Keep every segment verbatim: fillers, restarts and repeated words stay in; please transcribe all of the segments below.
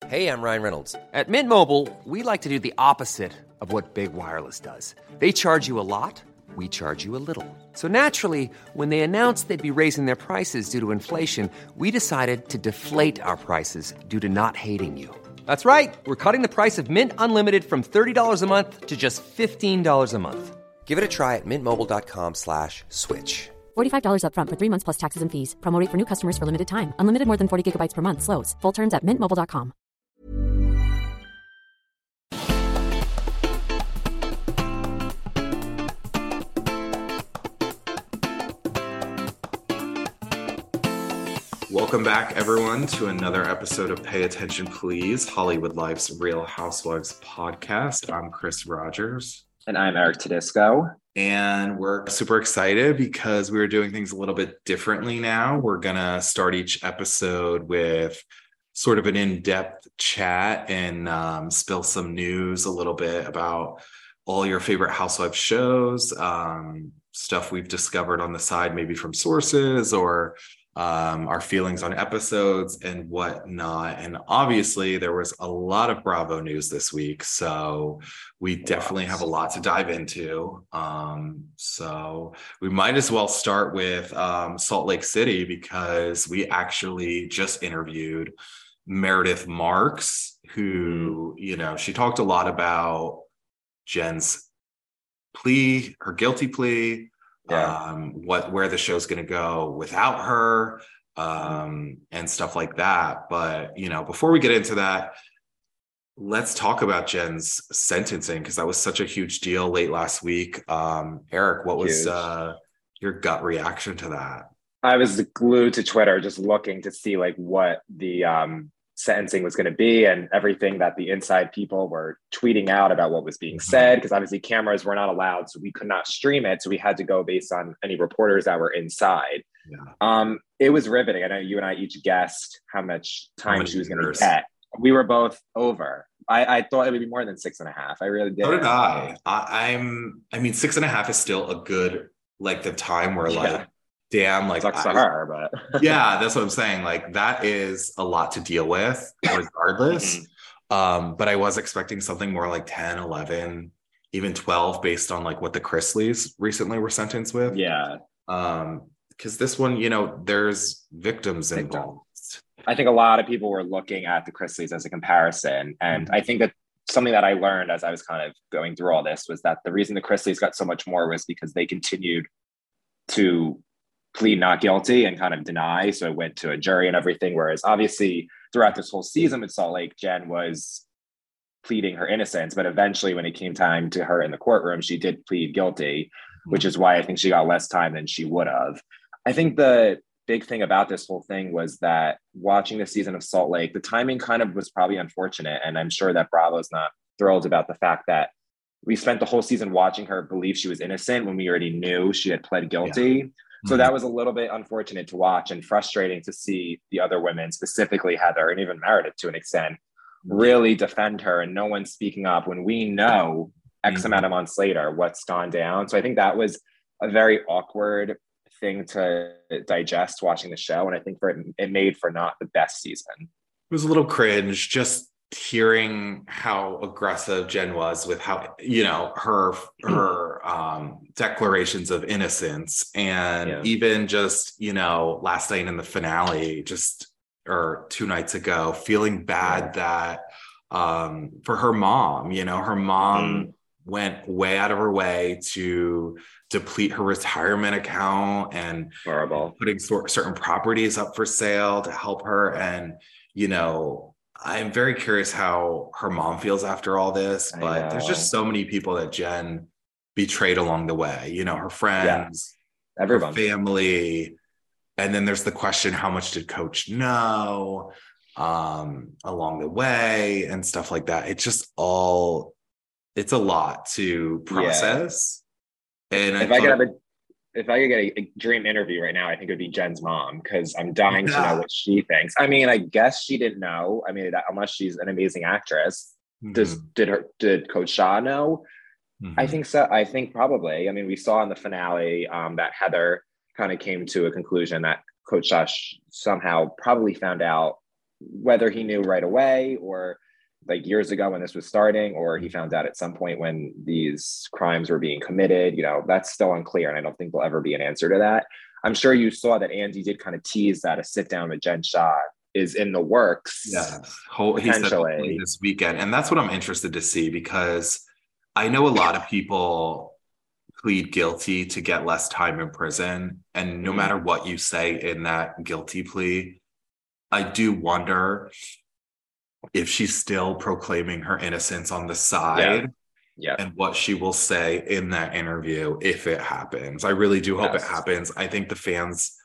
Hey, I'm Ryan Reynolds. At Mint Mobile, we like to do the opposite of what Big Wireless does. They charge you a lot, we charge you a little. So naturally, when they announced they'd be raising their prices due to inflation, we decided to deflate our prices due to not hating you. That's right. We're cutting the price of Mint Unlimited from thirty dollars a month to just fifteen dollars a month. Give it a try at mintmobile.com slash switch. forty-five dollars up front for three months plus taxes and fees. Promo rate for new customers for limited time. Unlimited more than forty gigabytes per month. Slows full terms at mint mobile dot com. Welcome back, everyone, to another episode of Pay Attention Please, Hollywood Life's Real Housewives podcast. I'm Chris Rogers. And I'm Eric Tedisco. And we're super excited because we're doing things a little bit differently now. We're going to start each episode with sort of an in-depth chat and um, spill some news a little bit about all your favorite Housewives shows, um, stuff we've discovered on the side, maybe from sources or um, our feelings on episodes and whatnot. And obviously there was a lot of Bravo news this week, so we definitely have a lot to dive into. Um, so we might as well start with um, Salt Lake City, because we actually just interviewed Meredith Marks, who, you know, she talked a lot about Jen's plea, her guilty plea, yeah. um, what where the show's going to go without her, um, and stuff like that. But, you know, before we get into that, let's talk about Jen's sentencing, because that was such a huge deal late last week. Um, Eric, what was uh, your gut reaction to that? I was glued to Twitter just looking to see like what the um, sentencing was going to be and everything that the inside people were tweeting out about what was being said, because obviously cameras were not allowed, so we could not stream it. So we had to go based on any reporters that were inside. Yeah. Um, it was riveting. I know you and I each guessed how much time how she was going to get. We were both over. I, I thought it would be more than six and a half. I really did. So did I. I I'm. I mean, six and a half is still a good length of time where like. Yeah. Damn, like sucks to her, but yeah, that's what I'm saying. Like that is a lot to deal with regardless. Mm-hmm. Um, but I was expecting something more like ten, eleven, even twelve based on like what the Chrisleys recently were sentenced with. Yeah. Um, because this one, you know, there's victims involved. I think a lot of people were looking at the Chrisleys as a comparison. And mm-hmm. I think that something that I learned as I was kind of going through all this was that the reason the Chrisleys got so much more was because they continued to plead not guilty and kind of deny. So it went to a jury and everything. Whereas obviously throughout this whole season with Salt Lake, Jen was pleading her innocence, but eventually when it came time to her in the courtroom, she did plead guilty, mm-hmm. which is why I think she got less time than she would have. I think the big thing about this whole thing was that watching the season of Salt Lake, the timing kind of was probably unfortunate. And I'm sure that Bravo's not thrilled about the fact that we spent the whole season watching her believe she was innocent when we already knew she had pled guilty. Yeah. So that was a little bit unfortunate to watch and frustrating to see the other women, specifically Heather and even Meredith to an extent, really defend her and no one speaking up when we know X amount of months later what's gone down. So I think that was a very awkward thing to digest watching the show. And I think for it, it made for not the best season. It was a little cringe just hearing how aggressive Jen was with how, you know, her her um declarations of innocence, and yeah. even just, you know, last night in the finale, just or two nights ago, feeling bad yeah. that um for her mom, you know, her mom mm. went way out of her way to deplete her retirement account and horrible putting sort, certain properties up for sale to help her. And, you know, I'm very curious how her mom feels after all this, but there's just so many people that Jen betrayed along the way, you know, her friends, yeah. everyone, her family. And then there's the question, how much did Coach know um, along the way and stuff like that. It's just all, it's a lot to process. Yeah. And if I, I could have a If I could get a, a dream interview right now, I think it would be Jen's mom, because I'm dying yeah. to know what she thinks. I mean, I guess she didn't know. I mean, that, unless she's an amazing actress, mm-hmm. does did her did Coach Shah know? Mm-hmm. I think so. I think probably. I mean, we saw in the finale um, that Heather kind of came to a conclusion that Coach Shah sh- somehow probably found out whether he knew right away or like years ago when this was starting, or he found out at some point when these crimes were being committed, you know, that's still unclear. And I don't think there'll ever be an answer to that. I'm sure you saw that Andy did kind of tease that a sit down with Jen Shah is in the works. Yeah, Whole, he said hopefully this weekend. And that's what I'm interested to see, because I know a lot of people plead guilty to get less time in prison. And no mm-hmm. matter what you say in that guilty plea, I do wonder if she's still proclaiming her innocence on the side. Yeah. Yeah. And what she will say in that interview if it happens. I really do hope yes. it happens. I think the fans,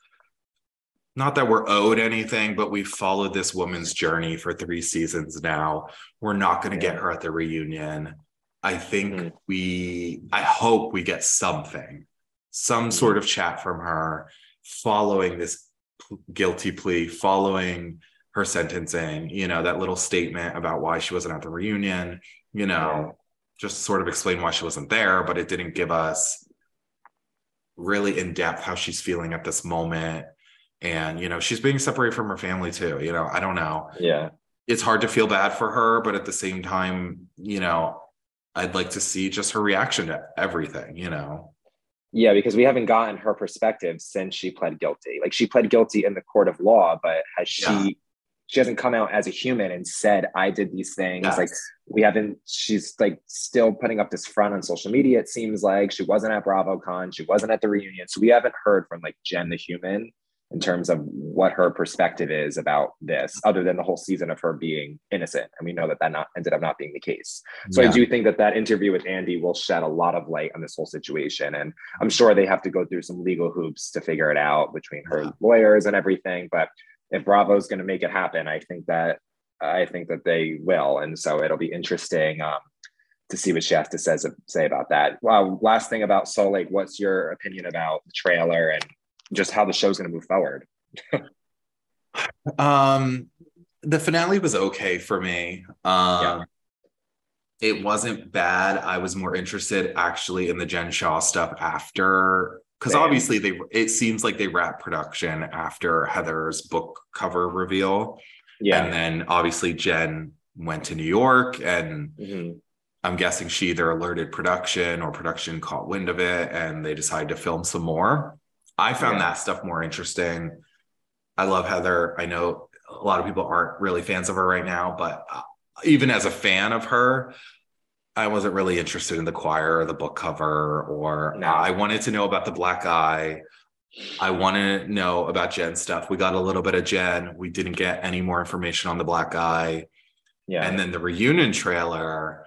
not that we're owed anything, but we've followed this woman's journey for three seasons now. We're not going to yeah. get her at the reunion. I think mm-hmm. we, I hope we get something, some mm-hmm. sort of chat from her following this guilty plea, following her sentencing, you know, that little statement about why she wasn't at the reunion, you know, yeah. just sort of explain why she wasn't there, but it didn't give us really in depth how she's feeling at this moment. And, you know, she's being separated from her family too. You know, I don't know. Yeah. It's hard to feel bad for her, but at the same time, you know, I'd like to see just her reaction to everything, you know? Yeah, because we haven't gotten her perspective since she pled guilty. Like she pled guilty in the court of law, but has she, yeah. she hasn't come out as a human and said, I did these things. Yes. Like we haven't, she's like still putting up this front on social media. It seems like she wasn't at BravoCon. She wasn't at the reunion. So we haven't heard from like Jen, the human, in terms of what her perspective is about this, other than the whole season of her being innocent. And we know that that not, ended up not being the case. So yeah. I do think that that interview with Andy will shed a lot of light on this whole situation. And I'm sure they have to go through some legal hoops to figure it out between her yeah. lawyers and everything. But if Bravo's going to make it happen, I think that, I think that they will. And so it'll be interesting um, to see what she has to says, say about that. Well, last thing about Soul Lake, what's your opinion about the trailer and just how the show's going to move forward? um, the finale was okay for me. Um, yeah. It wasn't bad. I was more interested actually in the Jen Shah stuff after, because obviously they. It seems like they wrapped production after Heather's book cover reveal. Yeah, and then obviously Jen went to New York, and mm-hmm. I'm guessing she either alerted production or production caught wind of it, and they decided to film some more. I found yeah. that stuff more interesting. I love Heather. I know a lot of people aren't really fans of her right now, but even as a fan of her, I wasn't really interested in the choir or the book cover, or no. I wanted to know about the black eye. I want to know about Jen stuff. We got a little bit of Jen. We didn't get any more information on the black eye. Yeah. And then the reunion trailer,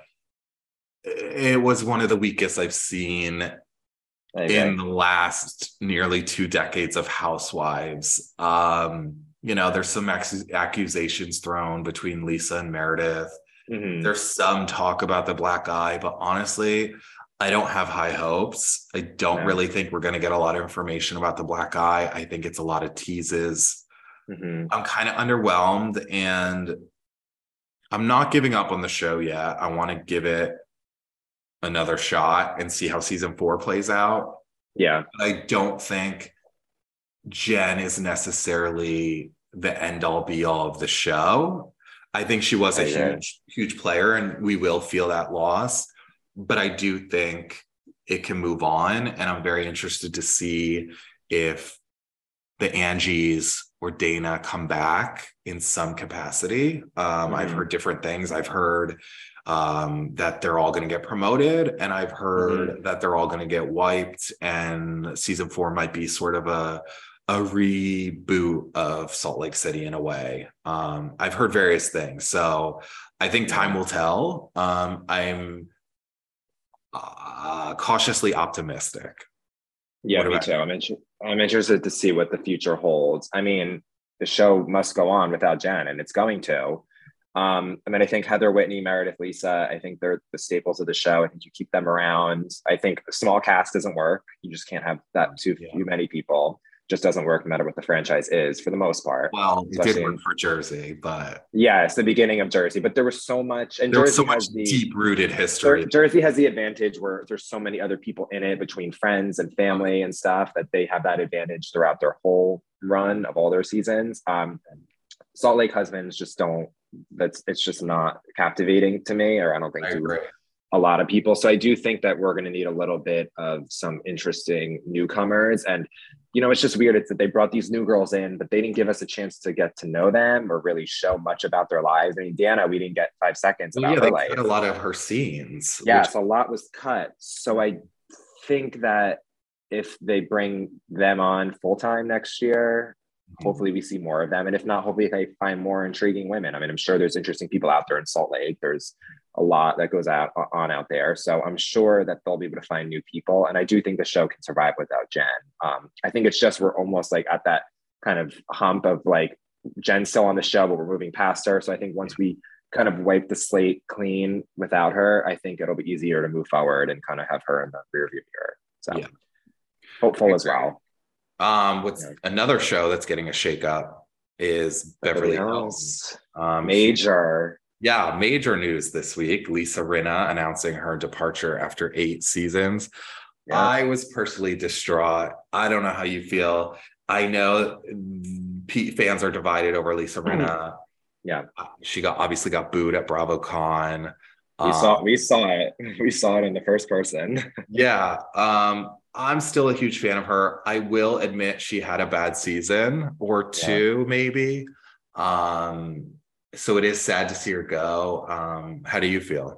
it was one of the weakest I've seen in the last nearly two decades of Housewives. Um, you know, there's some ex- accusations thrown between Lisa and Meredith. Mm-hmm. There's some talk about the black eye, but honestly, I don't have high hopes. I don't no. really think we're going to get a lot of information about the black eye. I think it's a lot of teases. Mm-hmm. I'm kind of underwhelmed, and I'm not giving up on the show yet. I want to give it another shot and see how season four plays out. Yeah. But I don't think Jen is necessarily the end all be all of the show. I think she was a yeah. huge, huge player, and we will feel that loss. But I do think it can move on. And I'm very interested to see if the Angies or Dana come back in some capacity. Um, mm-hmm. I've heard different things. I've heard um, that they're all going to get promoted, and I've heard mm-hmm. that they're all going to get wiped, and season four might be sort of a a reboot of Salt Lake City in a way. Um, I've heard various things, so I think time will tell. Um, I'm uh, cautiously optimistic. Yeah, me too. I'm, in- I'm interested to see what the future holds. I mean, the show must go on without Jen, and it's going to. Um, I mean, I think Heather, Whitney, Meredith, Lisa, I think they're the staples of the show. I think you keep them around. I think a small cast doesn't work. You just can't have that too yeah. few many people. Just doesn't work no matter what the franchise is for the most part. Well, it did work for Jersey, but yeah, it's the beginning of Jersey. But there was so much, and there Jersey was so much the, deep-rooted history. Jersey has the advantage where there's so many other people in it between friends and family and stuff that they have that advantage throughout their whole run of all their seasons. Um, Salt Lake husbands just don't, that's, it's just not captivating to me, or I don't think I to agree. a lot of people. So I do think that we're going to need a little bit of some interesting newcomers. And, you know, it's just weird. It's that they brought these new girls in, but they didn't give us a chance to get to know them or really show much about their lives. I mean, Dana, we didn't get five seconds Well, about yeah, her they life. cut a lot of her scenes. Yes, which- a lot was cut. So I think that if they bring them on full-time next year, hopefully we see more of them. And if not, hopefully they find more intriguing women. I mean, I'm sure there's interesting people out there in Salt Lake. There's a lot that goes out on out there. So I'm sure that they'll be able to find new people. And I do think the show can survive without Jen. Um, I think it's just, we're almost like at that kind of hump of like, Jen's still on the show, but we're moving past her. So I think once we kind of wipe the slate clean without her, I think it'll be easier to move forward and kind of have her in the rear view mirror. So yeah. hopeful as well. Um, what's Yeah. another show that's getting a shakeup is Beverly Hills. Um, Major. Yeah, major news this week. Lisa Rinna announcing her departure after eight seasons. Yeah. I was personally distraught. I don't know how you feel. I know P- fans are divided over Lisa Rinna. Yeah, She got obviously got booed at BravoCon. we Um, saw we saw it. We saw it in the first person. Yeah. Um, I'm still a huge fan of her. I will admit she had a bad season or two, yeah. maybe. Um, so it is sad to see her go. Um, how do you feel?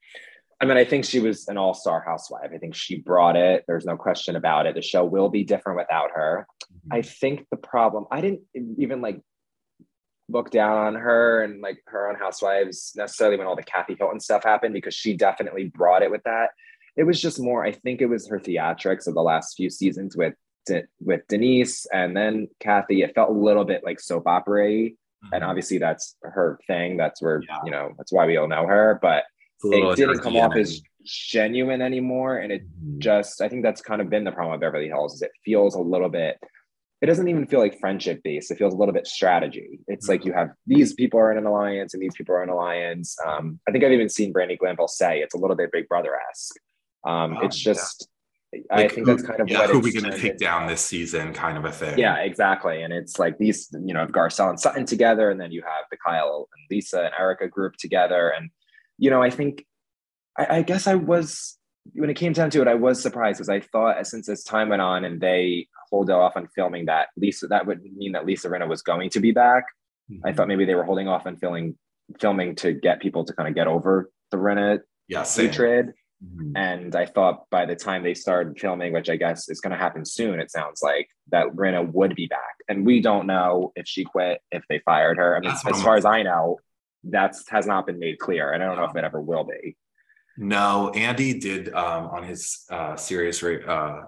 I mean, I think she was an all-star housewife. I think she brought it. There's no question about it. The show will be different without her. Mm-hmm. I think the problem, I didn't even like look down on her and like her on Housewives necessarily when all the Kathy Hilton stuff happened, because she definitely brought it with that. It was just more, I think it was her theatrics of the last few seasons with with Denise and then Kathy. It felt a little bit like soap opera-y. Mm-hmm. And obviously that's her thing. That's where, yeah. you know, that's why we all know her. But it didn't come off as genuine anymore. And it mm-hmm. just, I think that's kind of been the problem with Beverly Hills, is it feels a little bit, it doesn't even feel like friendship based. It feels a little bit strategy. It's mm-hmm. like you have these people are in an alliance and these people are in an alliance. Um, I think I've even seen Brandy Glanville say it's a little bit Big Brother-esque. Um, oh, it's just, yeah. I like think who, that's kind of yeah, what who it's we going to take down this season kind of a thing. Yeah, exactly. And it's like these, you know, Garcelle and Sutton together, and then you have the Kyle and Lisa and Erica group together. And, you know, I think, I, I guess I was, when it came down to it, I was surprised because I thought since as time went on and they hold off on filming that Lisa, that would mean that Lisa Rinna was going to be back. Mm-hmm. I thought maybe they were holding off on filming, filming to get people to kind of get over the Rinna yeah, hatred. Mm-hmm. And I thought by the time they started filming, which I guess is going to happen soon, it sounds like, that Rinna would be back. And we don't know if she quit, if they fired her. I mean, that's as far as I know, that's has not been made clear. And I don't know if it ever will be. No, Andy did um, on his uh, Sirius uh,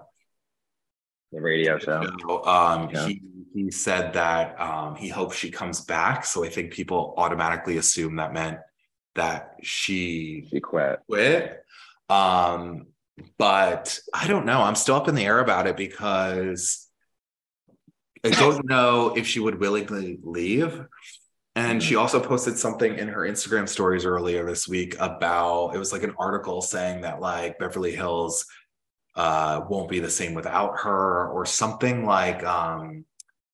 the radio show. show um, yeah. he, he said that um, he hopes she comes back. So I think people automatically assume that meant that she, she quit. quit. Um, but I don't know. I'm still up in the air about it because I don't know if she would willingly leave. And mm-hmm. she also posted something in her Instagram stories earlier this week about, it was like an article saying that like Beverly Hills uh, won't be the same without her, or something like, um,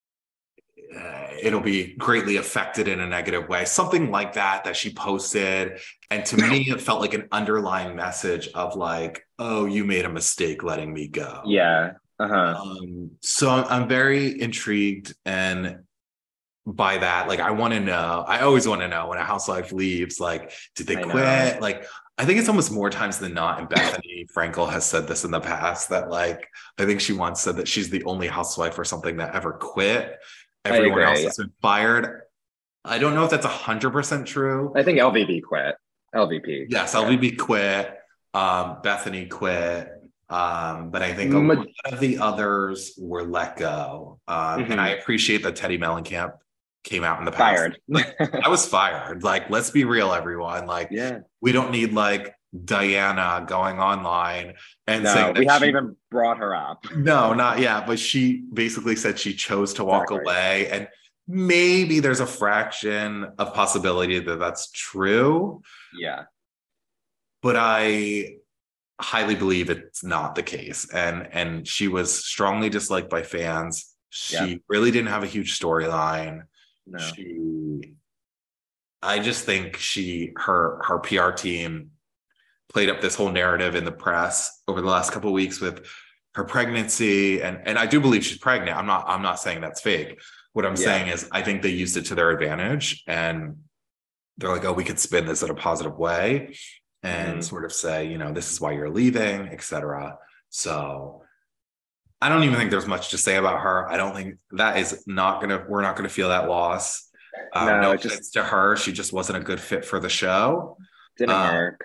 uh, it'll be greatly affected in a negative way, something like that, that she posted. And to me, it felt like an underlying message of like, oh, you made a mistake letting me go. Yeah. Uh-huh. Um, so I'm very intrigued and by that. Like, I want to know, I always want to know when a housewife leaves, like, did they I quit? Know. Like, I think it's almost more times than not. And Bethany Frankel has said this in the past, that like, I think she once said that she's the only housewife or something that ever quit. Everyone else has been fired. I don't know if that's one hundred percent true. I think L V P quit. L V P. Yes, L V P quit. Um, Bethany quit. Um, but I think a lot of the others were let go. Um, mm-hmm. And I appreciate that Teddy Mellencamp came out in the past. Fired. I was fired. Like, let's be real, everyone. Like, yeah. we don't need like Diana going online and no, saying that we haven't she, even brought her up. No, not yet. But she basically said she chose to walk exactly. away. And maybe there's a fraction of possibility that that's true. Yeah. But I highly believe it's not the case. And, and she was strongly disliked by fans. She yeah. really didn't have a huge storyline. No. She, I just think she, her, her P R team played up this whole narrative in the press over the last couple of weeks with her pregnancy. And, and I do believe she's pregnant. I'm not, I'm not saying that's fake. What I'm yeah. saying is I think they used it to their advantage, and they're like, oh, we could spin this in a positive way and mm-hmm. sort of say, you know, this is why you're leaving, et cetera. So I don't even think there's much to say about her. I don't think that is not going to, we're not going to feel that loss. Um, no, no offense just, to her. She just wasn't a good fit for the show. Didn't um, work.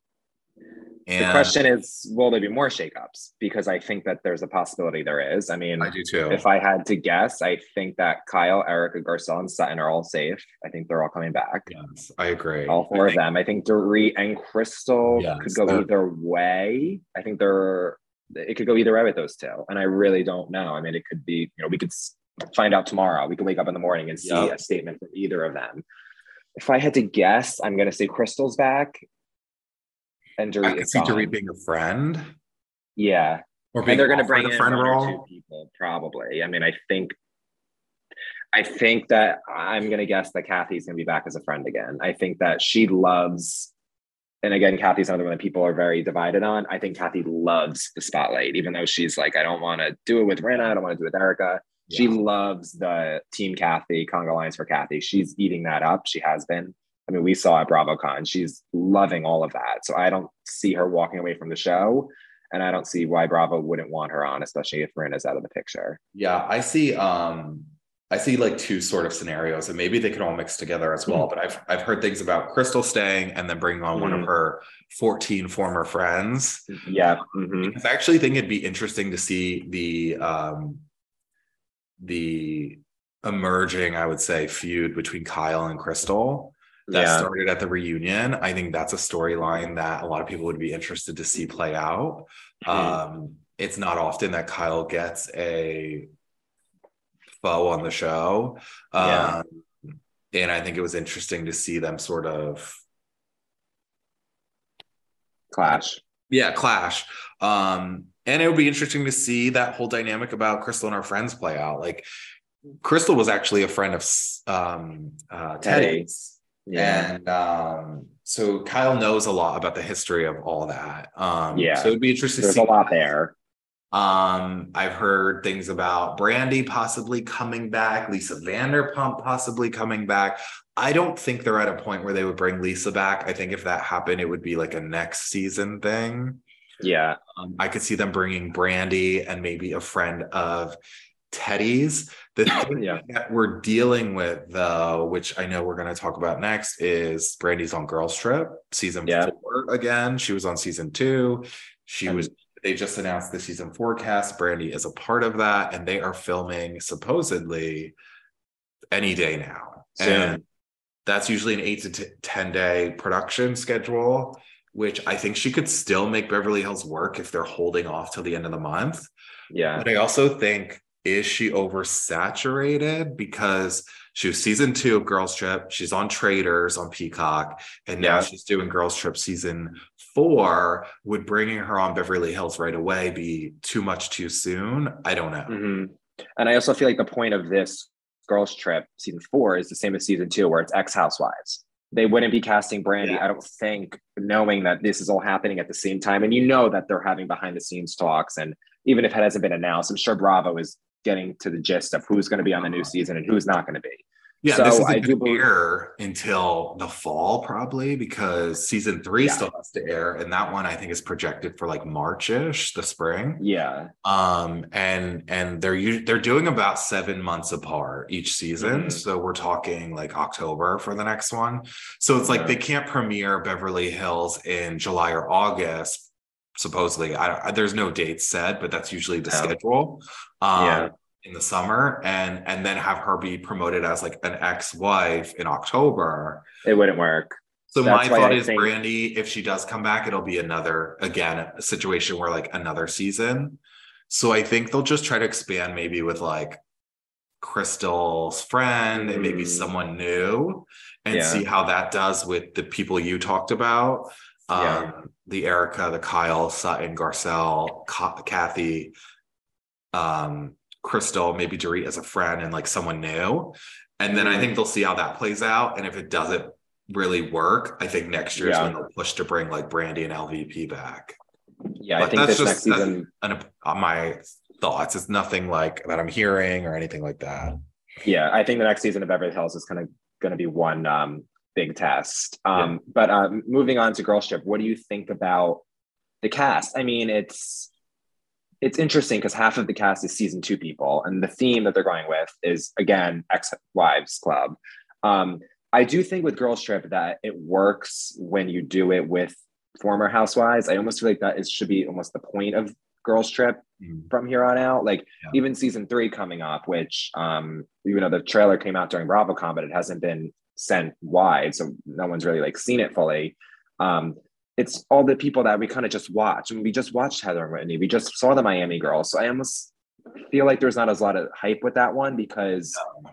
And the question is, will there be more shakeups? Because I think that there's a possibility there is. I mean, I do too. If I had to guess, I think that Kyle, Erica, Garcelle, and Sutton are all safe. I think they're all coming back. Yes, I agree. All four of them. I think Dorit and Crystal yes, could go either way. I think they're, it could go either way with those two. And I really don't know. I mean, it could be, you know, we could find out tomorrow. We could wake up in the morning and see yep. a statement from either of them. If I had to guess, I'm going to say Crystal's back. And Dorit I could see Dorit being a friend. Yeah. Or being and they're going to bring a in friend one role. or two people, probably. I mean, I think I think that I'm going to guess that Kathy's going to be back as a friend again. I think that she loves, and again, Kathy's another one that people are very divided on. I think Kathy loves the spotlight, even though she's like, I don't want to do it with Rinna. I don't want to do it with Erica. Yeah. She loves the Team Kathy, Conga Lines for Kathy. She's eating that up. She has been. I mean, we saw at BravoCon, she's loving all of that. So I don't see her walking away from the show. And I don't see why Bravo wouldn't want her on, especially if Rinna's out of the picture. Yeah, I see um, I see like two sort of scenarios, and maybe they can all mix together as well. Mm-hmm. But I've I've heard things about Crystal staying and then bringing on mm-hmm. one of her fourteen former friends. Yeah. Mm-hmm. I actually think it'd be interesting to see the um, the emerging, I would say, feud between Kyle and Crystal. That yeah. started at the reunion. I think that's a storyline that a lot of people would be interested to see play out. Mm-hmm. Um, it's not often that Kyle gets a foe on the show. Yeah. Um, and I think it was interesting to see them sort of clash. Yeah, clash. Um, and it would be interesting to see that whole dynamic about Crystal and her friends play out. Like, Crystal was actually a friend of um, uh, Teddy's. Yeah. And um, so Kyle knows a lot about the history of all that. Um, yeah. So it'd be interesting There's to see. There's a lot there. Um, I've heard things about Brandi possibly coming back, Lisa Vanderpump possibly coming back. I don't think they're at a point where they would bring Lisa back. I think if that happened, it would be like a next season thing. Yeah. Um, I could see them bringing Brandi and maybe a friend of Teddy's. The thing yeah. that we're dealing with, though, which I know we're going to talk about next, is Brandi's on Girls Trip season yeah. four again. She was on season two. She and- was. They just announced the season four cast. Brandi is a part of that, and they are filming supposedly any day now. Soon. And that's usually an eight to t- ten day production schedule, which I think she could still make Beverly Hills work if they're holding off till the end of the month. Yeah. But I also think, is she oversaturated? Because she was season two of Girls Trip. She's on Traitors on Peacock. And now yeah. she's doing Girls Trip season four. Would bringing her on Beverly Hills right away be too much too soon? I don't know. Mm-hmm. And I also feel like the point of this Girls Trip season four is the same as season two, where it's ex-housewives. They wouldn't be casting Brandi, yeah. I don't think, knowing that this is all happening at the same time. And you know that they're having behind the scenes talks. And even if it hasn't been announced, I'm sure Bravo is getting to the gist of who's going to be on the new season and who's not going to be. Yeah, so this is I do believe- air until the fall, probably, because season three yeah. still has to air, and that one I think is projected for like March-ish, the spring. Yeah. Um, and and they're they're doing about seven months apart each season, mm-hmm. so we're talking like October for the next one. So it's like yeah. they can't premiere Beverly Hills in July or August. Supposedly, I, there's no dates set, but that's usually the no. schedule. Um, yeah. in the summer, and and then have her be promoted as like an ex-wife in October. It wouldn't work. So That's my thought I is think... Brandi, if she does come back, it'll be another, again, a situation where like another season. So I think they'll just try to expand maybe with like Crystal's friend mm. and maybe someone new, and yeah. see how that does with the people you talked about. Um, yeah. The Erica, the Kyle, Sutton, Garcelle, Ka- Kathy, um, Crystal, maybe Dorit as a friend and like someone new. And then I think they'll see how that plays out. And if it doesn't really work, I think next year is Yeah. when they'll push to bring like Brandy and L V P back. Yeah, But I think that's this just next season. an, an, my thoughts. It's nothing like that I'm hearing or anything like that. Yeah, I think the next season of Beverly Hills is kind of going to be one um, big test. Um, Yeah. But um, moving on to Girls Trip, what do you think about the cast? I mean, it's it's interesting because half of the cast is season two people, and the theme that they're going with is, again, ex-wives club. Um, I do think with Girls Trip that it works when you do it with former housewives. I almost feel like that is should be almost the point of Girls Trip Mm. from here on out. Like Yeah. even season three coming up, which um, even though the trailer came out during BravoCon, but it hasn't been sent wide, so no one's really like seen it fully. Um, it's all the people that we kind of just watch. I mean, we just watched Heather and Whitney. We just saw the Miami Girls. So I almost feel like there's not as a lot of hype with that one because Yeah.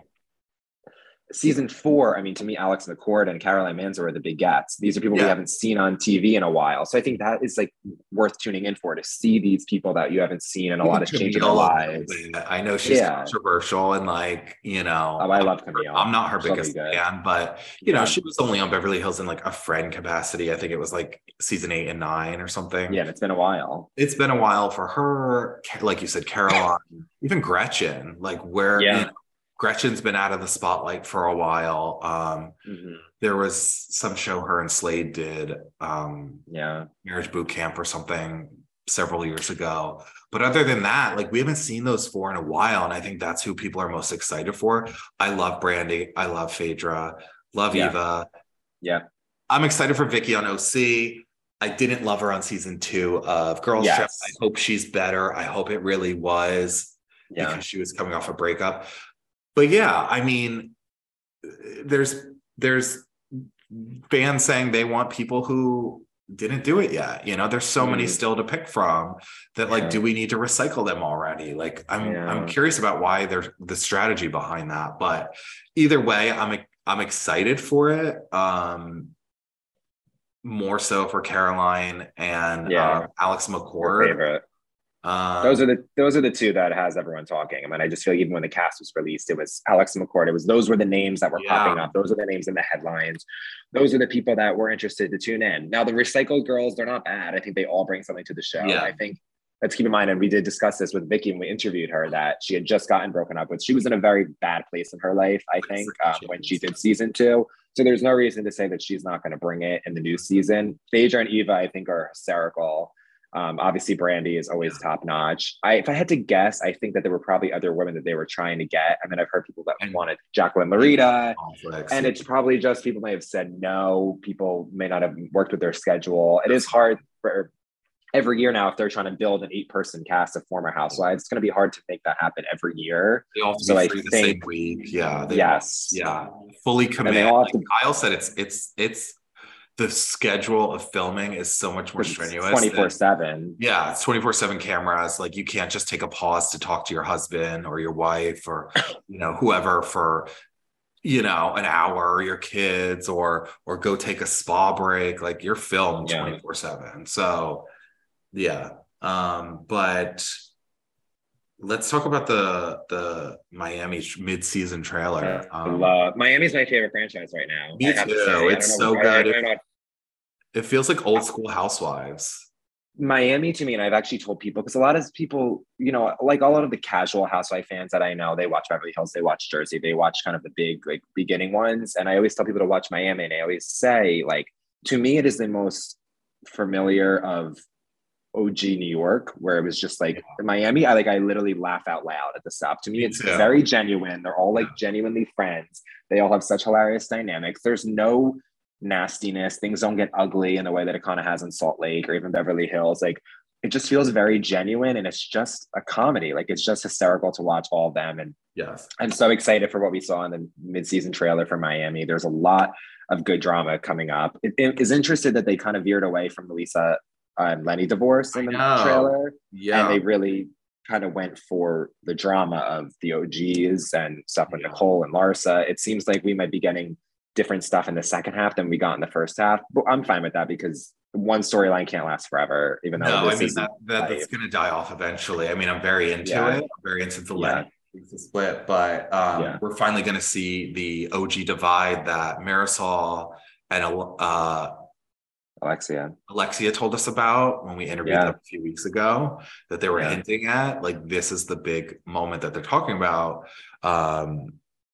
season four, I mean, to me, Alex McCord and Caroline Manzo are the big gets. These are people Yeah. we haven't seen on T V in a while. So I think that is like worth tuning in for, to see these people that you haven't seen and a lot of change in their Camille, lives. I know she's Yeah. controversial and like, you know, Oh, I love I'm- Camille. I'm not her She'll be biggest good. fan, but you know, Yeah. she was only on Beverly Hills in like a friend capacity. I think it was like season eight and nine or something. Yeah, and it's been a while. It's been a while for her. Like you said, Caroline, even Gretchen, like where Yeah. you know, Gretchen's been out of the spotlight for a while. Um, Mhm. there was some show her and Slade did, um, Yeah. Marriage Boot Camp or something several years ago. But other than that, like we haven't seen those four in a while. And I think that's who people are most excited for. I love Brandy. I love Phaedra. Love Yeah. Eva. Yeah. I'm excited for Vicky on O C. I didn't love her on season two of Girls Trip. Yes. I hope she's better. I hope it really was Yeah. because she was coming off a breakup. But yeah, I mean, there's there's fans saying they want people who didn't do it yet. You know, there's so many Mhm. still to pick from that. Like, Yeah. do we need to recycle them already? Like, I'm Yeah. I'm curious about why there's the strategy behind that. But either way, I'm I'm excited for it. Um, more so for Caroline and Yeah. uh, Alex Your McCord. favorite. Um, Those are the those are the two that has everyone talking. I mean, I just feel like even when the cast was released, it was Alex McCord. It was those were the names that were Yeah. popping up. Those are the names in the headlines. Those are the people that were interested to tune in. Now, the recycled girls, they're not bad. I think they all bring something to the show. Yeah. I think let's keep in mind, and we did discuss this with Vicky when we interviewed her, that she had just gotten broken up with. She was in a very bad place in her life, I think, um, when she did season two. So there's no reason to say that she's not going to bring it in the new season. Phaedra and Eva, I think, are hysterical. Um, obviously, Brandy is always top notch. I, if I had to guess, I think that there were probably other women that they were trying to get. I mean, I've heard people that And- wanted Jacqueline Larita, conflicts. and it's probably just people may have said no. People may not have worked with their schedule. It is hard for every year now if they're trying to build an eight-person cast of former housewives. It's going to be hard to make that happen every year. They all have to So be I free the think- same week. Yeah. They, Yes. Yeah. Fully they commit. all Like have to- Kyle said, it's it's it's the schedule of filming is so much more strenuous. twenty-four than- seven. Yeah, it's twenty-four seven cameras. Like you can't just take a pause to talk to your husband or your wife or you know, whoever for you know, an hour or your kids or or go take a spa break. Like you're filmed Yeah. twenty-four seven. So yeah. Um, but let's talk about the the Miami mid-season trailer. I Um, love Miami's my favorite franchise right now. Me I have to too. say. I don't It's know- so I- good. I- I'm not- it feels like old school Housewives. Miami to me, and I've actually told people because a lot of people, you know, like a lot of the casual housewife fans that I know, they watch Beverly Hills, they watch Jersey, they watch kind of the big, like beginning ones. And I always tell people to watch Miami, and I always say, like, to me, it is the most familiar of O G New York, where it was just like Miami. I like, I literally laugh out loud at the stuff. To me, Me it's too. very genuine. They're all like Yeah. genuinely friends. They all have such hilarious dynamics. There's no nastiness. Things don't get ugly in the way that it kind of has in Salt Lake or even Beverly Hills. Like it just feels very genuine, and it's just a comedy. Like it's just hysterical to watch all of them. And Yes. I'm so excited for what we saw in the mid-season trailer for Miami. There's a lot of good drama coming up. It, it is interested that they kind of veered away from Lisa and Lenny divorce in the I know. trailer, Yeah. and they really kind of went for the drama of the O Gs and stuff with Yeah. Nicole and Larsa. It seems like we might be getting different stuff in the second half than we got in the first half. But I'm fine with that because one storyline can't last forever, even though No, this I mean is that, that that's going to die off eventually. I mean, I'm very into Yeah. it. I'm very into the Yeah. Lenny, It's a split, but um, Yeah. we're finally going to see the O G divide that Marisol and uh, Alexia. Alexia told us about when we interviewed Yeah. them a few weeks ago, that they were Yeah. hinting at. Like, this is the big moment that they're talking about. Um,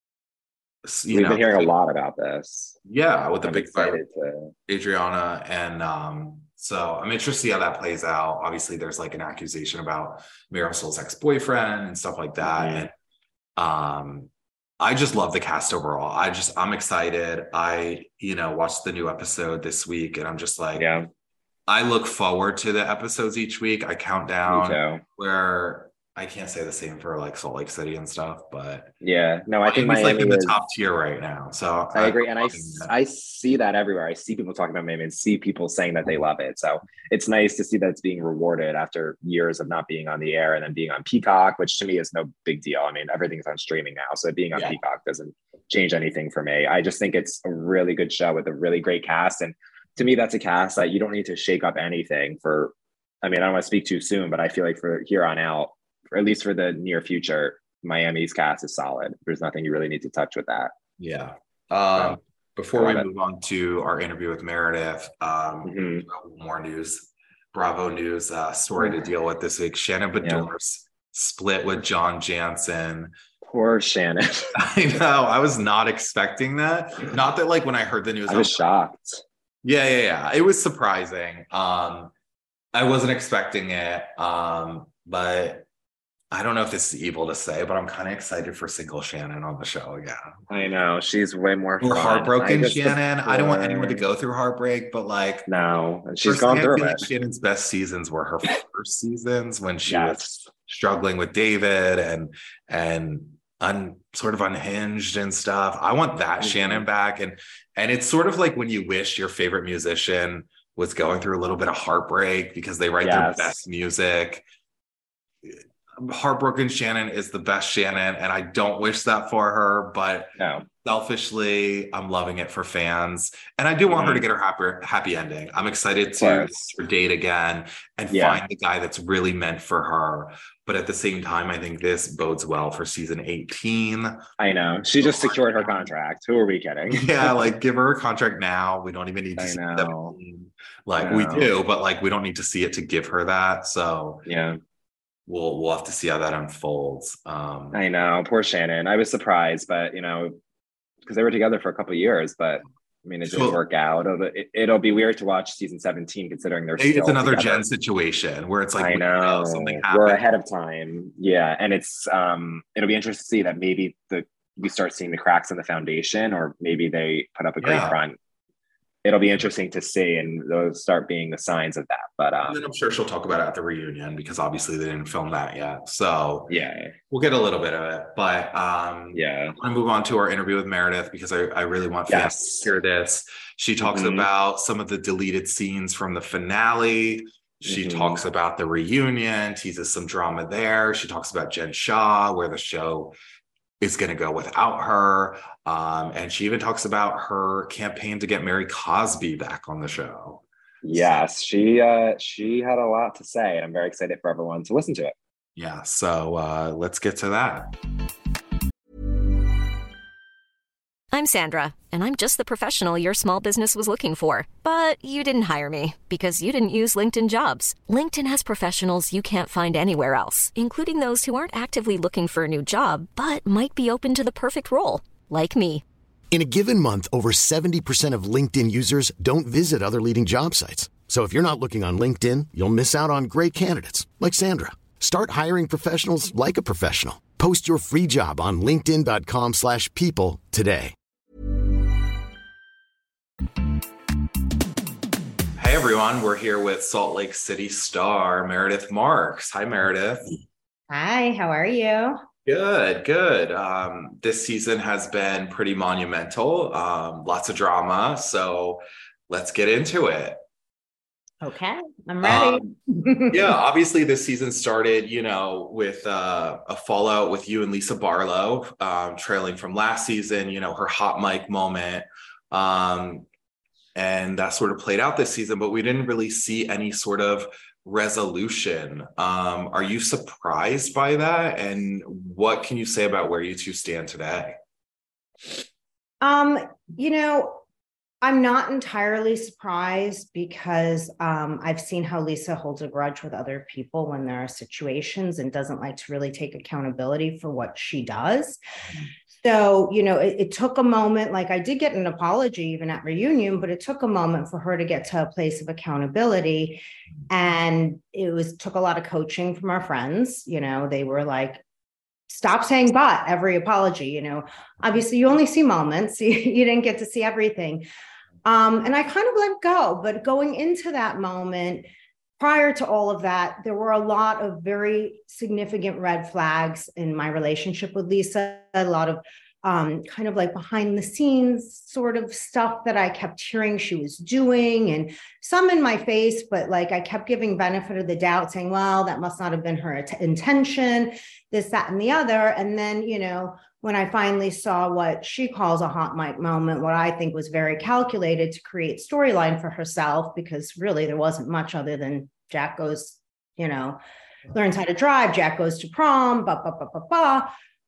you We've know, been hearing a lot about this. yeah, with the I'm big fight with excited to. Adriana, and um, so I'm interested to see how that plays out. Obviously, there's like an accusation about Marisol's ex-boyfriend and stuff like that, Mhm. and um, I just love the cast overall. I just I'm excited. I you know watched the new episode this week, and I'm just like, Yeah, I look forward to the episodes each week. I count me down too. where I can't say the same for like Salt Lake City and stuff, but Yeah, no, I think Miami's like Miami in the is. top tier right now. So I agree, and I, I'm loving it. I see that everywhere. I see people talking about Miami and see people saying that they love it. So it's nice to see that it's being rewarded after years of not being on the air and then being on Peacock, which to me is no big deal. I mean, everything's on streaming now, so being on Yeah. Peacock doesn't change anything for me. I just think it's a really good show with a really great cast, and to me, that's a cast that you don't need to shake up anything for. I mean, I don't want to speak too soon, but I feel like for here on out, or at least for the near future, Miami's cast is solid. There's nothing you really need to touch with that. Yeah. Um, So, before I we love it. move on to our interview with Meredith, um, Mhm. more news, Bravo News uh, story to deal with this week. Shannon Beador's split with John Jansen. Poor Shannon. I know. I was not expecting that. Not that like when I heard the news, I was shocked. yeah, yeah, yeah. It was surprising. Um, I wasn't expecting it. Um, but I don't know if this is evil to say, but I'm kind of excited for single Shannon on the show again. I know. She's way more Or fun. heartbroken I just Shannon. I don't want prefer- anyone to go through heartbreak, but like, No, and she's personally, gone I through feel it. like Shannon's best seasons were her first seasons when she was Yes. struggling with David and and un sort of unhinged and stuff. I want that Mhm. Shannon back. And and it's sort of like when you wish your favorite musician was going through a little bit of heartbreak because they write Yes. their best music. Heartbroken Shannon is the best Shannon, and I don't wish that for her, but No. selfishly, I'm loving it for fans. And I do want her to Mhm. get her happy, happy ending. I'm excited Of to course. her date again and Yeah. find the guy that's really meant for her. But at the same time, I think this bodes well for season eighteen. I know. She just secured her contract. Who are we kidding? Yeah, like give her a contract now. We don't even need to I see know. seventeen. Like I we know. do, but like we don't need to see it to give her that. So Yeah. we'll we'll have to see how that unfolds. Um I know. Poor Shannon. I was surprised, but you know, because they were together for a couple of years, but I mean, it didn't So- work out. It'll, it, it'll be weird to watch season seventeen considering they're it's still another together. Gen situation where it's like I we know something we're happened. ahead of time. Yeah, and it's um, it'll be interesting to see that maybe the we start seeing the cracks in the foundation, or maybe they put up a great Yeah. front. It'll be interesting to see, and those start being the signs of that. But And um, then I'm sure she'll talk about it at the reunion because obviously they didn't film that yet. So yeah, we'll get a little bit of it. But um yeah, I want to move on to our interview with Meredith because I, I really want fans Yes. to hear this. She talks Mhm. about some of the deleted scenes from the finale. She Mhm. talks about the reunion, teases some drama there. She talks about Jen Shaw, where the show is going to go without her. Um, and she even talks about her campaign to get Mary Cosby back on the show. yes. She uh, she had a lot to say, and I'm very excited for everyone to listen to it. Yeah, so uh, let's get to that. I'm Sandra, and I'm just the professional your small business was looking for. But you didn't hire me because you didn't use LinkedIn Jobs. LinkedIn has professionals you can't find anywhere else, including those who aren't actively looking for a new job, but might be open to the perfect role, like me. In a given month, over seventy percent of LinkedIn users don't visit other leading job sites. So if you're not looking on LinkedIn, you'll miss out on great candidates like Sandra. Start hiring professionals like a professional. Post your free job on linkedin dot com slash people today. Hey everyone, we're here with Salt Lake City star Meredith Marks. Hi Meredith. Hi, how are you? Good, good. Um, this season has been pretty monumental, um, lots of drama. So let's get into it. Okay, I'm ready. Um, yeah, obviously this season started, you know, with uh, a fallout with you and Lisa Barlow, um, trailing from last season, you know, her hot mic moment. Um, And that sort of played out this season, but we didn't really see any sort of resolution. Um, are you surprised by that? And what can you say about where you two stand today? Um, you know, I'm not entirely surprised because um, I've seen how Lisa holds a grudge with other people when there are situations and doesn't like to really take accountability for what she does. So, you know, it, it took a moment, like I did get an apology even at reunion, but it took a moment for her to get to a place of accountability. And it was took a lot of coaching from our friends. You know, they were like, stop saying but every apology. You know, obviously you only see moments, you, you didn't get to see everything. Um, and I kind of let go, but going into that moment, prior to all of that, there were a lot of very significant red flags in my relationship with Lisa, a lot of um, kind of like behind the scenes sort of stuff that I kept hearing she was doing, and some in my face, but like I kept giving benefit of the doubt saying, well, that must not have been her t- intention, this, that, and the other. And then, you know, when I finally saw what she calls a hot mic moment, what I think was very calculated to create storyline for herself, because really there wasn't much other than Jack goes, you know, learns how to drive, Jack goes to prom, ba, ba, ba, ba, ba.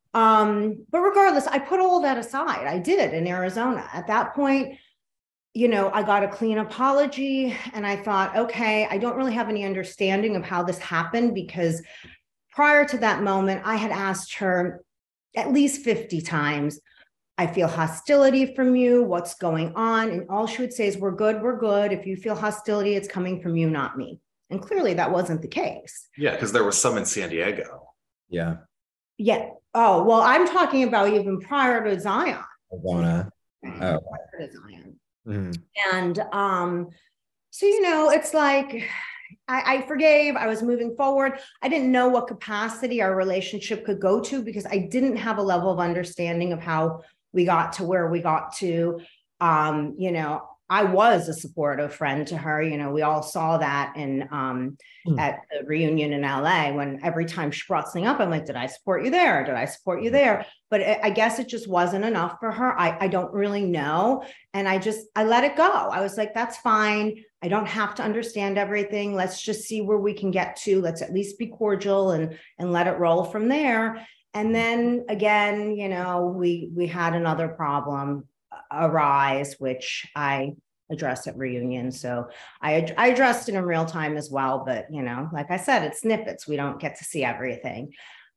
Um, but regardless, I put all that aside. I did in Arizona. At that point, you know, I got a clean apology and I thought, okay, I don't really have any understanding of how this happened, because prior to that moment, I had asked her at least fifty times, I feel hostility from you. What's going on? And all she would say is, we're good. We're good. If you feel hostility, it's coming from you, not me. And clearly that wasn't the case. Yeah, because there was some in San Diego. Yeah. Yeah. Oh, well, I'm talking about even prior to Zion. Ivana. Oh. Prior to Zion. Mm-hmm. And um, so, you know, it's like, I, I forgave, I was moving forward. I didn't know what capacity our relationship could go to because I didn't have a level of understanding of how we got to where we got to. Um, you know, I was a supportive friend to her. You know, we all saw that in um, mm. at the reunion in L A, when every time she brought something up, I'm like, did I support you there? Did I support you there? But it, I guess it just wasn't enough for her. I, I don't really know. And I just, I let it go. I was like, that's fine. I don't have to understand everything. Let's just see where we can get to. Let's at least be cordial and, and let it roll from there. And then again, you know, we, we had another problem arise, which I addressed at reunion. So I, I addressed it in real time as well. But, you know, like I said, it's snippets. We don't get to see everything.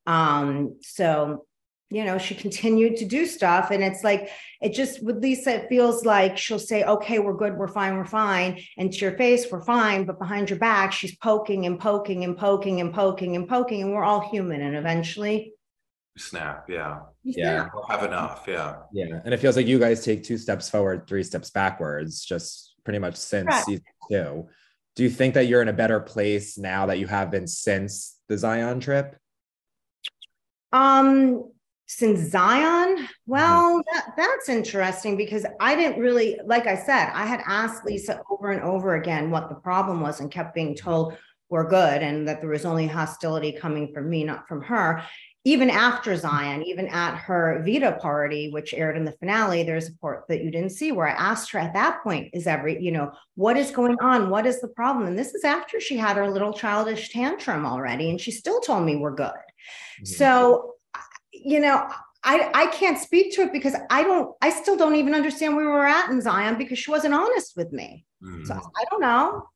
Um, so, you know, she continued to do stuff. And it's like, it just with Lisa, it feels like she'll say, okay, we're good. We're fine. We're fine. And to your face, we're fine. But behind your back, she's poking and poking and poking and poking and poking. And we're all human. And eventually snap. Yeah. Yeah. We'll have enough. Yeah. Yeah. And it feels like you guys take two steps forward, three steps backwards, just pretty much since right. season two. Do you think that you're in a better place now that you have been since the Zion trip? Um, since Zion, well, that, that's interesting because I didn't really, like I said, I had asked Lisa over and over again what the problem was and kept being told we're good and that there was only hostility coming from me, not from her. Even after Zion, even at her Vita party, which aired in the finale, there's a part that you didn't see where I asked her at that point, is every, you know, what is going on? What is the problem? And this is after she had her little childish tantrum already. And she still told me we're good. Mm-hmm. So, you know, I, I can't speak to it because I don't, I still don't even understand where we were at in Zion because she wasn't honest with me. Mm-hmm. So I don't know.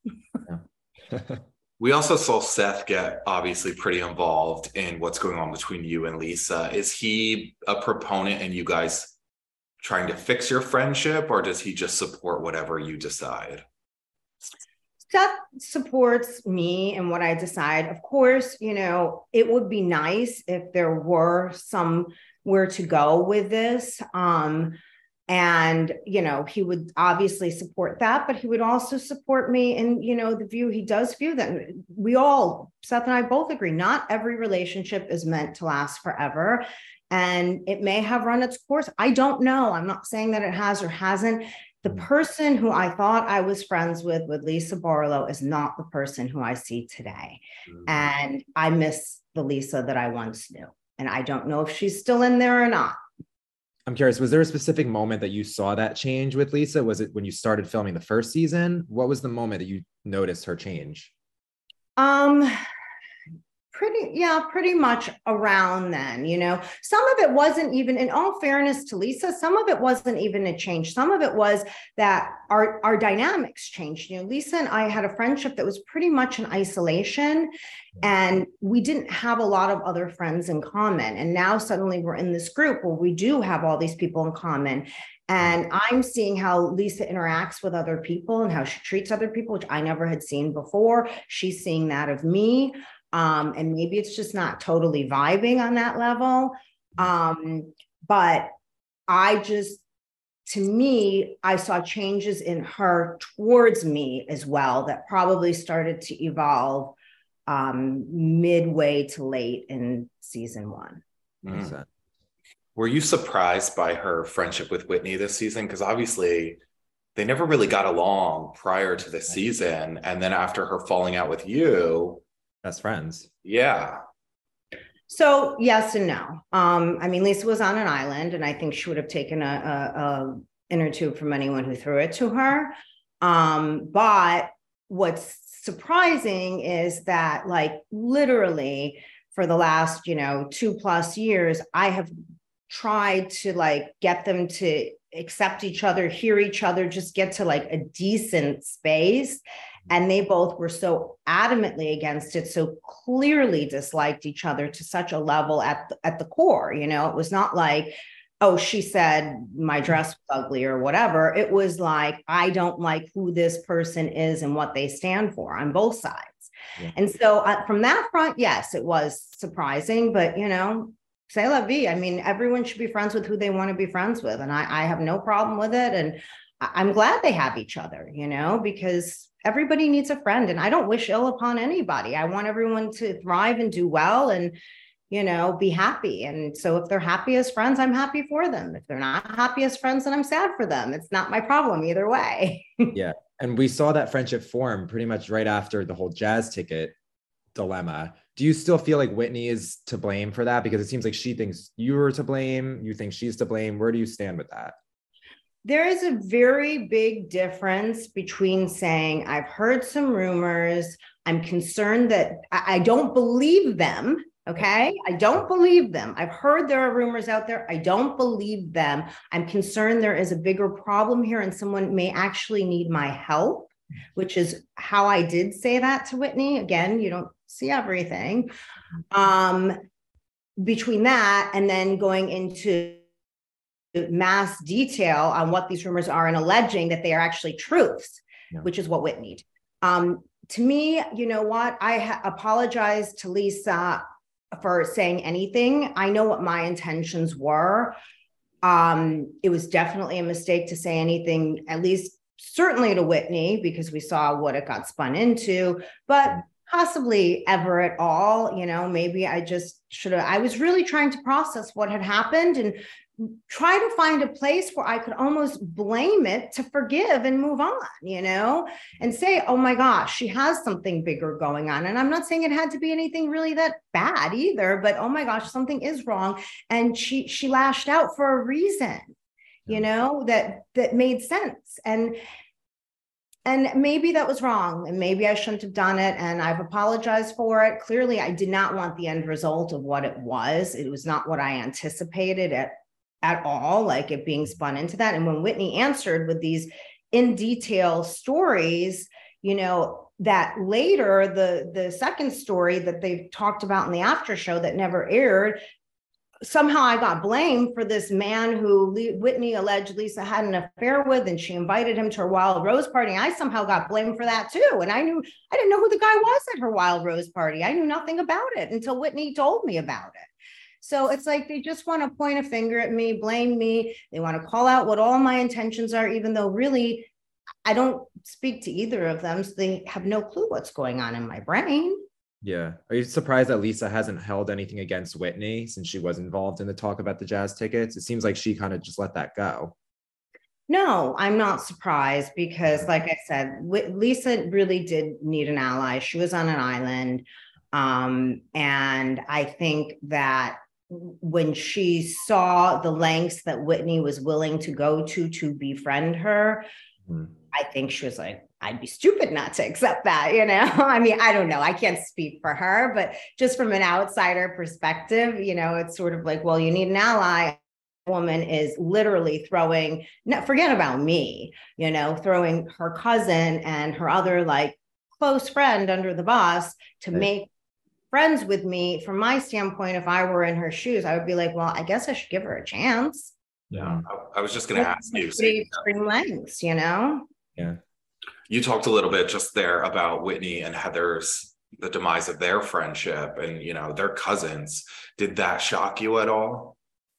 We also saw Seth get obviously pretty involved in what's going on between you and Lisa. Is he a proponent in you guys trying to fix your friendship, or does he just support whatever you decide? Seth supports me and what I decide. Of course, you know, it would be nice if there were somewhere to go with this. Um, And, you know, he would obviously support that, but he would also support me in, you know, the view he does view that we all, Seth and I both agree, not every relationship is meant to last forever. And it may have run its course. I don't know. I'm not saying that it has or hasn't. The person who I thought I was friends with, with Lisa Barlow, is not the person who I see today. Mm-hmm. And I miss the Lisa that I once knew. And I don't know if she's still in there or not. I'm curious, was there a specific moment that you saw that change with Lisa? Was it when you started filming the first season? What was the moment that you noticed her change? Um, pretty, yeah, pretty much around then, you know, some of it wasn't even, in all fairness to Lisa, some of it wasn't even a change. Some of it was that our, our dynamics changed. You know, Lisa and I had a friendship that was pretty much in isolation, and we didn't have a lot of other friends in common. And now suddenly we're in this group where we do have all these people in common. And I'm seeing how Lisa interacts with other people and how she treats other people, which I never had seen before. She's seeing that of me. Um, and maybe it's just not totally vibing on that level. Um, but I just, to me, I saw changes in her towards me as well that probably started to evolve um, midway to late in season one. Mm. Were you surprised by her friendship with Whitney this season? Because obviously they never really got along prior to the season. And then after her falling out with you, best friends. Yeah. So yes and no. Um, I mean, Lisa was on an island, and I think she would have taken a, a, a inner tube from anyone who threw it to her. Um, but what's surprising is that, like, literally for the last, you know, two plus years, I have tried to like get them to accept each other, hear each other, just get to like a decent space. And they both were so adamantly against it, so clearly disliked each other to such a level at the, at the core. You know, it was not like, oh, she said my dress was ugly or whatever. It was like, I don't like who this person is and what they stand for on both sides. Yeah. And so uh, from that front, yes, it was surprising, but, you know, c'est la vie. I mean, everyone should be friends with who they want to be friends with. And I, I have no problem with it. And I'm glad they have each other, you know, because everybody needs a friend, and I don't wish ill upon anybody. I want everyone to thrive and do well and, you know, be happy. And so if they're happy as friends, I'm happy for them. If they're not happy as friends, then I'm sad for them. It's not my problem either way. Yeah. And we saw that friendship form pretty much right after the whole jazz ticket dilemma. Do you still feel like Whitney is to blame for that? Because it seems like she thinks you were to blame. You think she's to blame. Where do you stand with that? There is a very big difference between saying, I've heard some rumors, I'm concerned that I don't believe them, okay? I don't believe them. I've heard there are rumors out there. I don't believe them. I'm concerned there is a bigger problem here and someone may actually need my help, which is how I did say that to Whitney. Again, you don't see everything. Um, between that and then going into mass detail on what these rumors are and alleging that they are actually truths, yeah. which is what Whitney did. Um, to me, you know what? I ha- apologize to Lisa for saying anything. I know what my intentions were. Um, it was definitely a mistake to say anything, at least certainly to Whitney, because we saw what it got spun into, but possibly ever at all. You know, maybe I just should have, I was really trying to process what had happened and try to find a place where I could almost blame it to forgive and move on, you know, and say, oh my gosh, she has something bigger going on. And I'm not saying it had to be anything really that bad either, but oh my gosh, something is wrong. And she, she lashed out for a reason, you know, that, that made sense. And, and maybe that was wrong. And maybe I shouldn't have done it. And I've apologized for it. Clearly, I did not want the end result of what it was. It was not what I anticipated at at all, like it being spun into that. And when Whitney answered with these in detail stories, you know, that later the, the second story that they talked about in the after show that never aired, somehow I got blamed for this man who Le- Whitney alleged Lisa had an affair with, and she invited him to her Wild Rose party. I somehow got blamed for that too. And I knew, I didn't know who the guy was at her Wild Rose party. I knew nothing about it until Whitney told me about it. So it's like they just want to point a finger at me, blame me. They want to call out what all my intentions are, even though really I don't speak to either of them. So they have no clue what's going on in my brain. Yeah. Are you surprised that Lisa hasn't held anything against Whitney since she was involved in the talk about the jazz tickets? It seems like she kind of just let that go. No, I'm not surprised because, like I said, Lisa really did need an ally. She was on an island. Um, and I think that when she saw the lengths that Whitney was willing to go to to befriend her, mm-hmm. I think she was like, I'd be stupid not to accept that, you know? I mean, I don't know. I can't speak for her, but just from an outsider perspective, you know, it's sort of like, well, you need an ally. Woman is literally throwing, forget about me, you know, throwing her cousin and her other like close friend under the bus to right. make friends with me. From my standpoint, if I were in her shoes, I would be like, well, I guess I should give her a chance. Yeah, I, I was just going to ask you. Pretty extreme lengths, you know? Yeah. You talked a little bit just there about Whitney and Heather's, the demise of their friendship and, you know, their cousins. Did that shock you at all?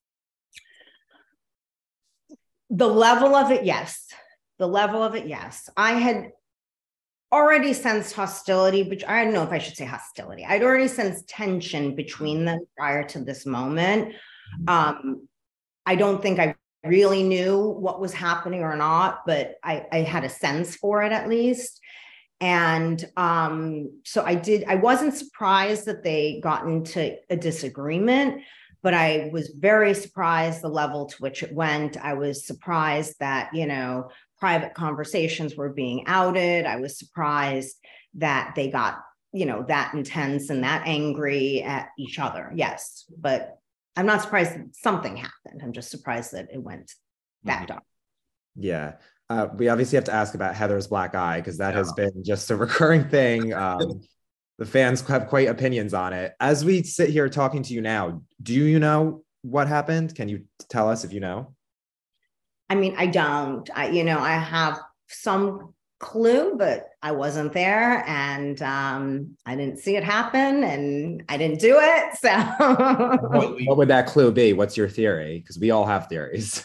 The level of it, yes. The level of it, yes. I had already sensed hostility, but I don't know if I should say hostility. I'd already sensed tension between them prior to this moment. Um, I don't think I really knew what was happening or not, but I, I had a sense for it at least. And um, so I did, I wasn't surprised that they got into a disagreement, but I was very surprised the level to which it went. I was surprised that, you know, private conversations were being outed. I was surprised that they got, you know, that intense and that angry at each other. Yes, but I'm not surprised that something happened. I'm just surprised that it went that dark. Yeah. Uh, we obviously have to ask about Heather's black eye, because that yeah. has been just a recurring thing. Um, the fans have quite opinions on it. As we sit here talking to you now, do you know what happened? Can you tell us if you know? I mean, I don't. I, you know, I have some clue, but I wasn't there, and um, I didn't see it happen, and I didn't do it. So, what, what would that clue be? What's your theory? Because we all have theories.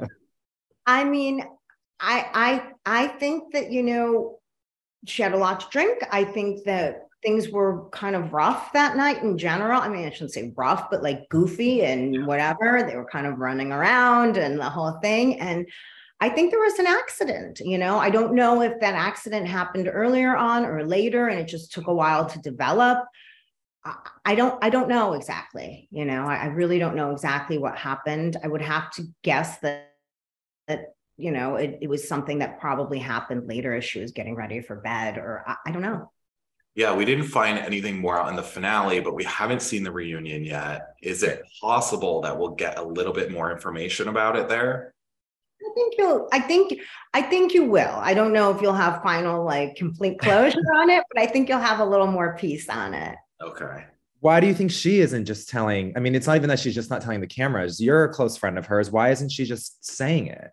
I mean, I I I think that, you know, she had a lot to drink. I think that things were kind of rough that night in general. I mean, I shouldn't say rough, but like goofy and whatever. They were kind of running around and the whole thing. And I think there was an accident, you know. I don't know if that accident happened earlier on or later, and it just took a while to develop. I don't, I don't know exactly, you know, I, I really don't know exactly what happened. I would have to guess that, that, you know, it, it was something that probably happened later as she was getting ready for bed, or I, I don't know. Yeah, we didn't find anything more out in the finale, but we haven't seen the reunion yet. Is it possible that we'll get a little bit more information about it there? I think you'll, I think, I think you will. I don't know if you'll have final, like, complete closure on it, but I think you'll have a little more peace on it. Okay. Why do you think she isn't just telling? I mean, it's not even that she's just not telling the cameras. You're a close friend of hers. Why isn't she just saying it?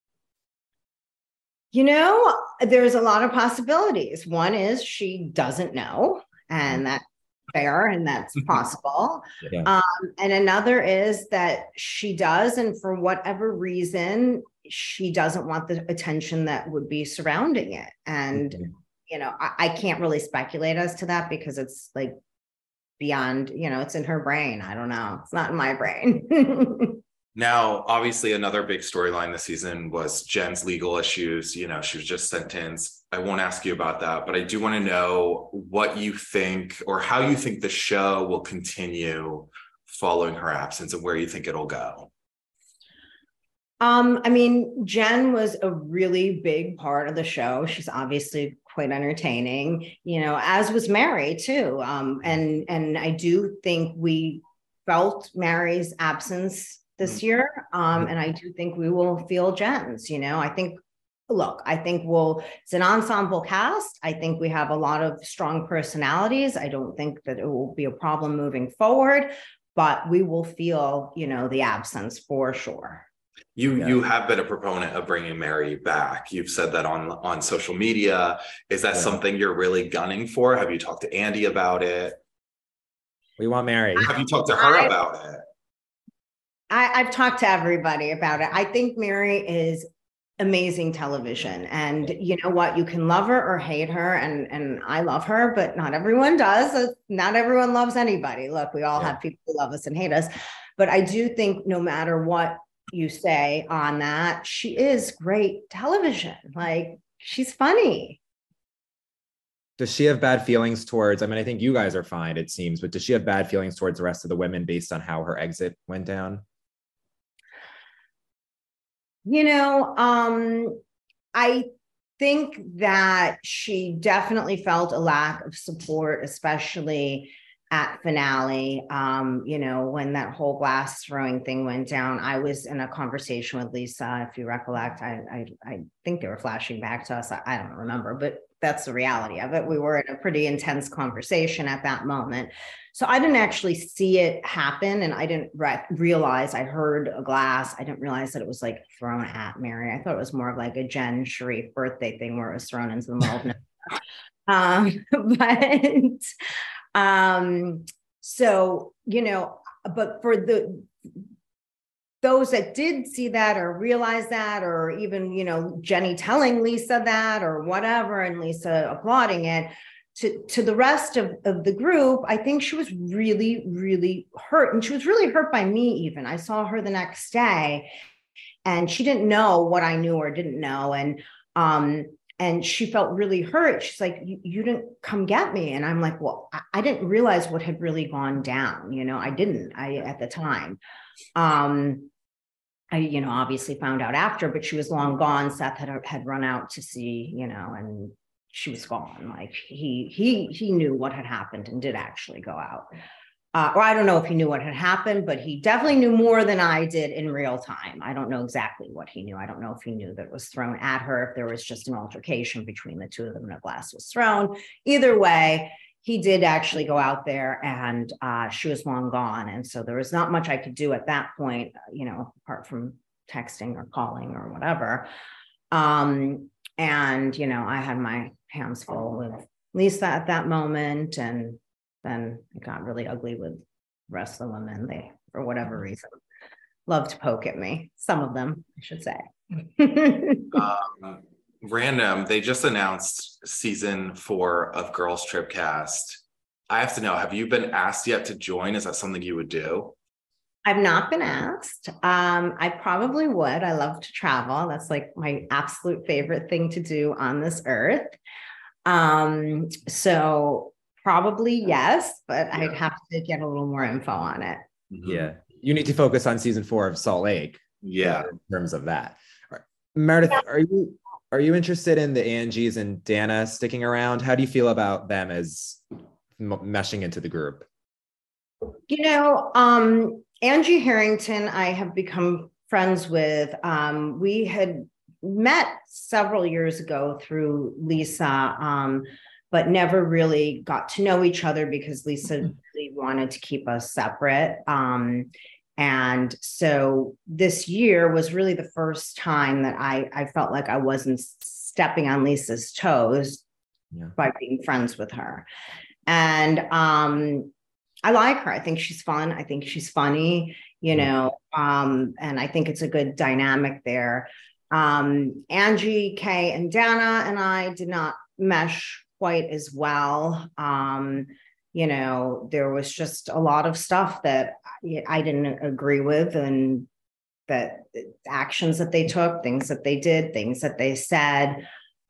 You know, there's a lot of possibilities. One is she doesn't know, and that's fair, and that's possible. Yeah. Um, and another is that she does, and for whatever reason, she doesn't want the attention that would be surrounding it. And, mm-hmm. you know, I, I can't really speculate as to that, because it's like beyond, you know, it's in her brain. I don't know. It's not in my brain. Now, obviously, another big storyline this season was Jen's legal issues. You know, she was just sentenced. I won't ask you about that, but I do want to know what you think, or how you think the show will continue following her absence, and where you think it'll go. Um, I mean, Jen was a really big part of the show. She's obviously quite entertaining, you know, as was Mary too. Um, and, and I do think we felt Mary's absence this year. Um, and I do think we will feel Jen's, you know. I think, look, I think we'll, it's an ensemble cast. I think we have a lot of strong personalities. I don't think that it will be a problem moving forward, but we will feel, you know, the absence for sure. You yeah. you have been a proponent of bringing Mary back. You've said that on, on social media. Is that yeah. something you're really gunning for? Have you talked to Andy about it? We want Mary. Have you talked to her I, about it? I, I've talked to everybody about it. I think Mary is amazing television, and you know what? You can love her or hate her, and and I love her, but not everyone does. Not everyone loves anybody. Look, we all yeah. have people who love us and hate us, but I do think no matter what you say on that, she is great television. Like, she's funny. Does she have bad feelings towards, I mean, I think you guys are fine, it seems, but does she have bad feelings towards the rest of the women based on how her exit went down? You know, um, I think that she definitely felt a lack of support, especially at finale. Um, you know, when that whole glass throwing thing went down, I was in a conversation with Lisa, if you recollect. I I, I think they were flashing back to us. I, I don't remember, but that's the reality of it. We were in a pretty intense conversation at that moment. So I didn't actually see it happen. And I didn't re- realize, I heard a glass. I didn't realize that it was like thrown at Mary. I thought it was more of like a Jen Sharif birthday thing where it was thrown into the mold. um, but um, so, you know, but for the, those that did see that or realize that, or even, you know, Jenny telling Lisa that or whatever, and Lisa applauding it, to, to the rest of, of the group, I think she was really, really hurt. And she was really hurt by me even. I saw her the next day and she didn't know what I knew or didn't know. And, um, and she felt really hurt. She's like, you, you didn't come get me. And I'm like, well, I, I didn't realize what had really gone down. You know, I didn't, I, at the time. Um, I, you know, obviously found out after, but she was long gone. Seth had, had run out to see, you know, and she was gone. Like he, he, he knew what had happened and did actually go out. Uh, or I don't know if he knew what had happened, but he definitely knew more than I did in real time. I don't know exactly what he knew. I don't know if he knew that it was thrown at her, if there was just an altercation between the two of them and a glass was thrown. Either way, he did actually go out there and uh, she was long gone. And so there was not much I could do at that point, you know, apart from texting or calling or whatever. Um, and, you know, I had my hands full with Lisa at that moment. And then it got really ugly with the rest of the women. They, for whatever reason, love to poke at me. Some of them, I should say. um, random, they just announced season four of Girls Trip Cast. I have to know, have you been asked yet to join? Is that something you would do? I've not been asked. Um, I probably would. I love to travel. That's like my absolute favorite thing to do on this earth. Um, so probably yes, but yeah. I'd have to get a little more info on it. Yeah. You need to focus on season four of Salt Lake. Yeah. In terms of that. Meredith, are you are you interested in the Angies and Dana sticking around? How do you feel about them as m- meshing into the group? You know, um, Angie Harrington, I have become friends with. Um, we had met several years ago through Lisa, um, but never really got to know each other because Lisa really wanted to keep us separate. Um, and so this year was really the first time that I, I felt like I wasn't stepping on Lisa's toes yeah. by being friends with her. And um, I like her. I think she's fun. I think she's funny, you know, um, and I think it's a good dynamic there. Um, Angie, Kay, and Dana and I did not mesh quite as well. Um, you know, there was just a lot of stuff that I didn't agree with, and that actions that they took, things that they did, things that they said.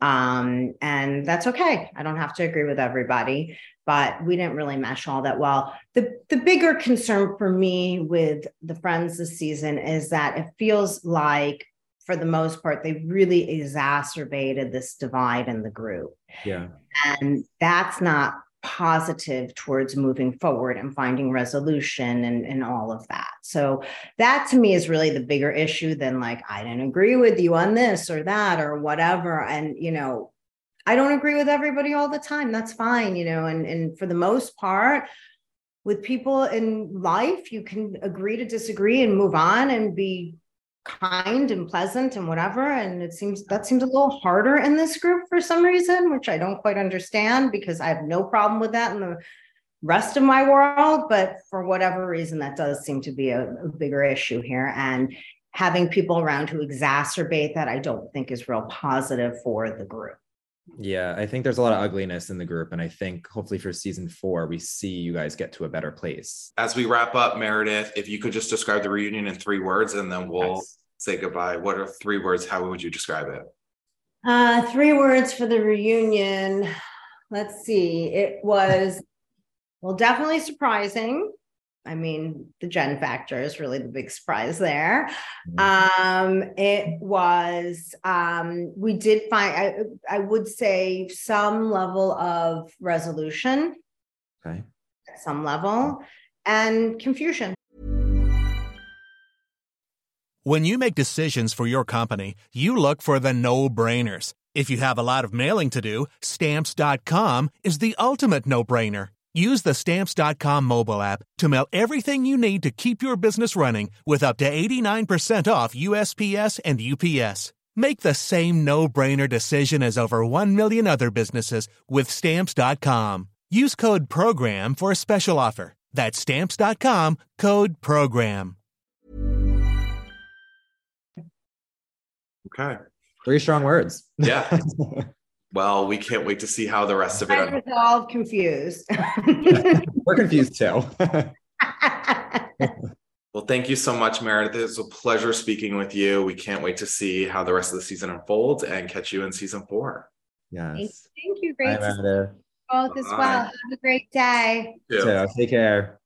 Um, and that's okay. I don't have to agree with everybody, but we didn't really mesh all that well. The, the bigger concern for me with the Friends this season is that it feels like, for the most part, they really exacerbated this divide in the group. Yeah. And that's not positive towards moving forward and finding resolution and, and all of that. So that to me is really the bigger issue than like, I didn't agree with you on this or that or whatever. And, you know, I don't agree with everybody all the time. That's fine. You know, and, and for the most part, with people in life, you can agree to disagree and move on and be kind and pleasant and whatever. And it seems that seems a little harder in this group for some reason, which I don't quite understand, because I have no problem with that in the rest of my world. But for whatever reason, that does seem to be a, a bigger issue here. And having people around who exacerbate that, I don't think is real positive for the group. Yeah, I think there's a lot of ugliness in the group. And I think hopefully for season four, we see you guys get to a better place. As we wrap up, Meredith, if you could just describe the reunion in three words and then we'll yes. say goodbye. What are three words? How would you describe it? Uh, three words for the reunion let's see. It was, well, definitely surprising. I mean, the Jen factor is really the big surprise there. Um, it was, um, we did find, I, I would say, some level of resolution. Okay. At some level, and confusion. When you make decisions for your company, you look for the no-brainers. If you have a lot of mailing to do, Stamps dot com is the ultimate no-brainer. Use the Stamps dot com mobile app to mail everything you need to keep your business running with up to eighty-nine percent off U S P S and U P S. Make the same no-brainer decision as over one million other businesses with Stamps dot com. Use code PROGRAM for a special offer. That's Stamps dot com, code PROGRAM. Okay. Three strong words. Yeah. Well, we can't wait to see how the rest of it. I'm all confused. We're confused too. Well, thank you so much, Meredith. It was a pleasure speaking with you. We can't wait to see how the rest of the season unfolds and catch you in season four. Yes. Thank you. Great Bye, to see you Meredith. both as well. Have a great day. Yeah. So, take care.